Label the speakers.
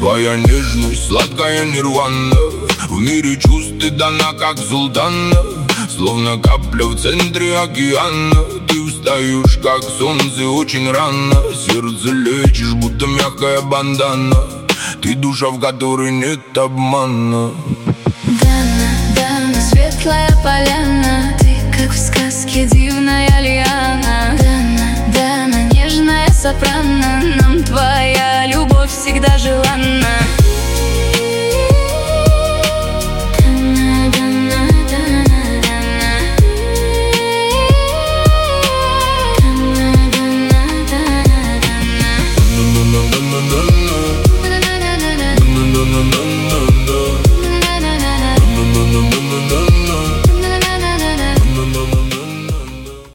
Speaker 1: Твоя нежность, сладкая нирвана, в мире чувств ты дана, как султана. Словно капля в центре океана, ты встаешь, как солнце, очень рано. Сердце лечишь, будто мягкая бандана. Ты душа, в которой нет обмана.
Speaker 2: Дана, Дана, светлая поляна, ты как в сказке дивная лиана. Дана, Дана, нежная сопрано, нам твоя любовь всегда желанна.